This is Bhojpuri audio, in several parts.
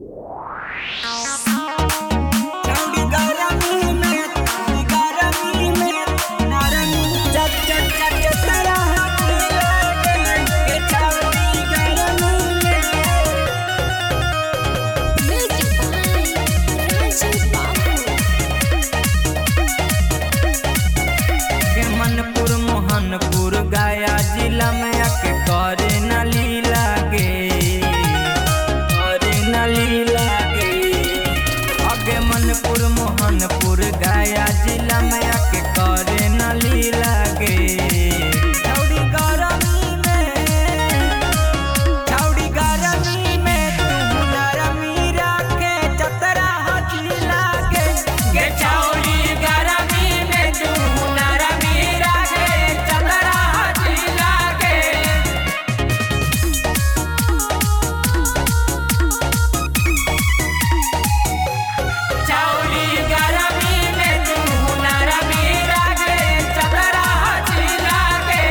मोहनपुर गया जिला में आके करे नाली लागे, करे नाली लागे। आगे मनपुर मोहनपुर गया जिला में आके करे नाली लागे। छौड़ी गरमी में तू नरमी राखे चतरा हथली लागे। गे छौड़ी गरमी में तू नरमी राखे चतरा हथली लागे। छौड़ी गरमी में तू नरमी राखे चतरा हथली लागे।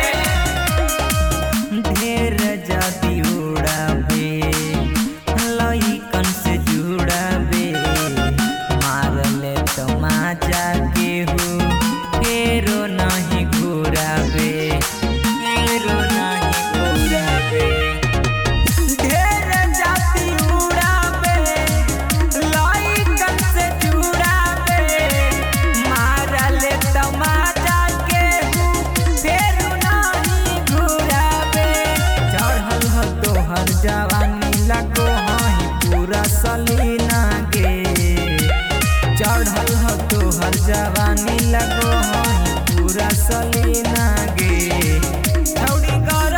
ढेर जाती उड़ाबे लइकन से जुड़ाबे, मारले तो माजा केहू फेरो नहीं घुराबे, फेरो नहीं घुराबे। ढेर जाती उड़ाबे लइकन से जुड़ाबे, मारले तो माजा केहू फेरो नहीं घुराबे। चढ़ल ह तोहर जवानी लगो हई पूरा सलीना गे। चढ़ल ह तोहर जवानी लगो हई पूरा सलीना गे। छौड़ी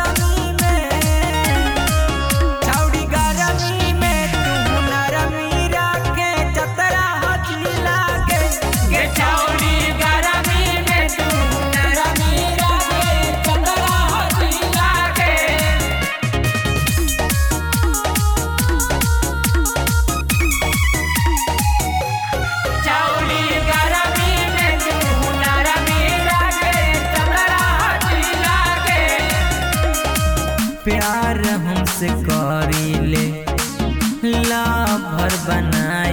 गरमी में तू नरमी राखे चतरा हथली लागे। गे छौड़ी गरमी में तू नरमी राखे चतरा हथली लागे। छौड़ी गरमी में तू नरमी राखे चतरा हथली लागे। प्यार हमसे करीले लाभर बना